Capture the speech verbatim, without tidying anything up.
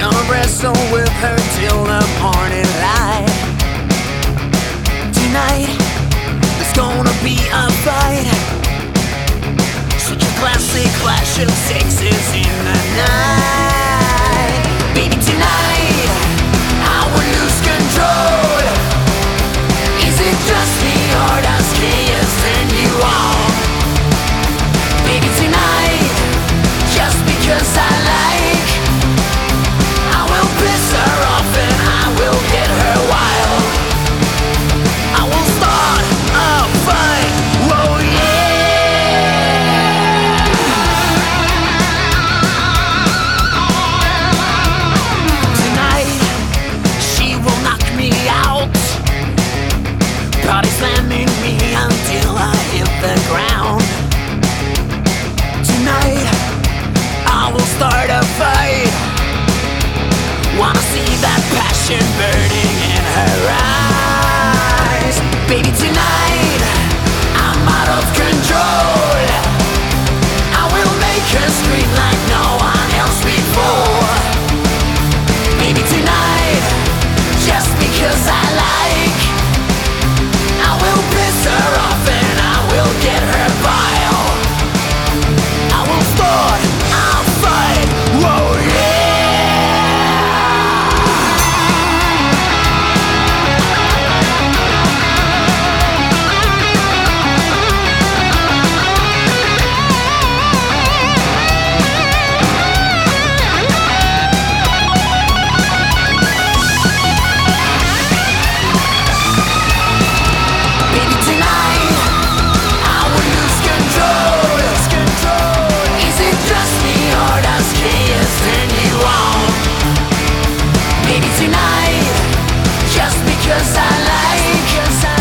Gonna wrestle with her till the morning light. Tonight, there's gonna be a fight. Such a classic clash of sexes in the night. Baby, tonight, I will lose control. Is it just me or does chaos turn you on? Baby, tonight, just because I like, I will piss her off and I will get her wild. I will start a fight, whoa yeah. Tonight, she will knock me out, body slamming me until I hit the ground. Tonight, I will start a fight. Wanna see that passion burning in her eyes. Baby, tonight, I'm out of control. I will make her scream like no one else before. Baby, tonight, just because I like, I will piss her off and I will get her vile. I will start a fight, whoa yeah. Baby, tonight, I will lose control. Lose control. Is it just me or does chaos turn you on? Baby, tonight, just because I like,